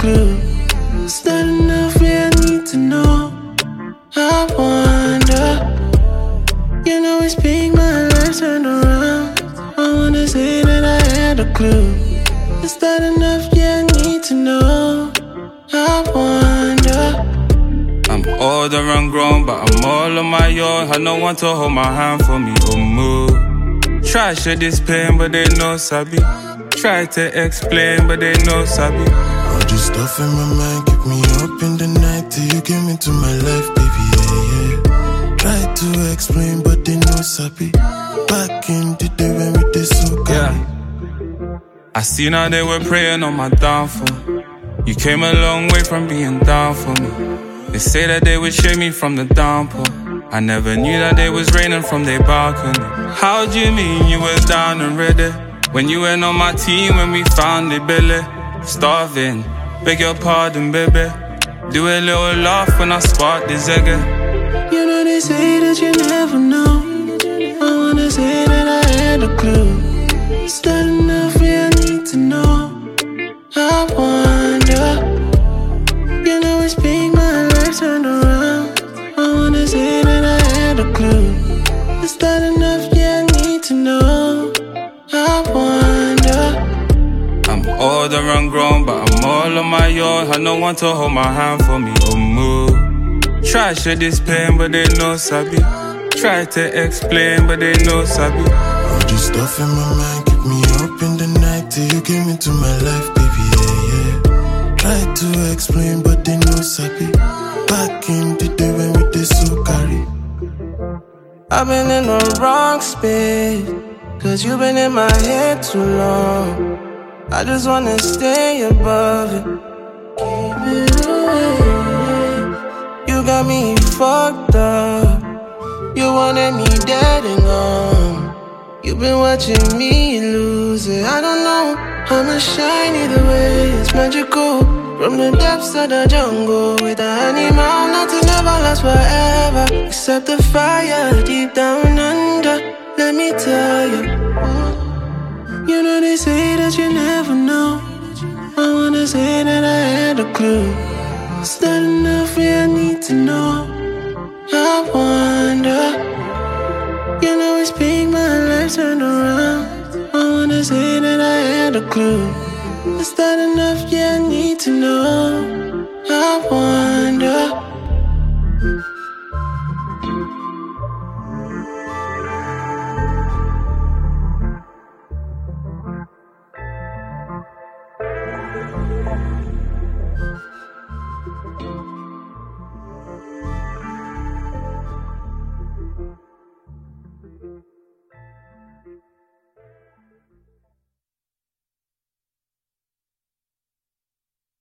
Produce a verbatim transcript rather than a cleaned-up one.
clue. Is that enough? Yeah, I need to know. I wonder. You know it's big, my life turned around. I wanna say that I had a clue. Is that enough? Yeah, I need to know. I wonder. I'm older and grown, but I'm all on my own. Had no one to hold my hand for me or move. Try to shed this pain, but they know sabi. Try to explain, but they know sabi. All this stuff in my mind keep me up in the night till you came into my life, baby, yeah, yeah. Try to explain, but they know sabi. Back in the day when we did so good. Yeah. I seen how they were praying on my downfall. You came a long way from being down for me. They say that they would shade me from the downpour. I never knew that they was raining from their balcony. How do you mean you was down and ready? When you went on my team when we found it, Billy. Starving, beg your pardon, baby. Do a little laugh when I spark the zigga. You know they say that you never know. I wanna say that I had a clue. Is that enough? Yeah, I need to know. I wonder. You know it's big, my life turned around. I wanna say that I had a clue. Is that enough? Yeah, I need to know. I wonder. I'm older and grown, but I'm all on my own. Had no one to hold my hand for me or move. Try to shed this pain, but they know sabi. Try to explain, but they know sabi. All this stuff in my mind keep me up in the night till you came into my life, baby, yeah, yeah. Try to explain, but they know sabi. Back in the day when we did so carry. I've been in the wrong space, cause you've been in my head too long. I just wanna stay above it. Keep it away. You got me fucked up. You wanted me dead and gone. You've been watching me lose it. I don't know, I'ma shine either way. It's magical. From the depths of the jungle, with the animal, nothing ever lasts forever, except the fire deep down under. Let me tell you. You know they say that you never know. I wanna say that I had a clue. Is that enough? Yeah, I need to know. I wonder. You know it's big, my life turned around. I wanna say that I had a clue. Is that enough? Yeah, I need to know. I wonder. Thank you.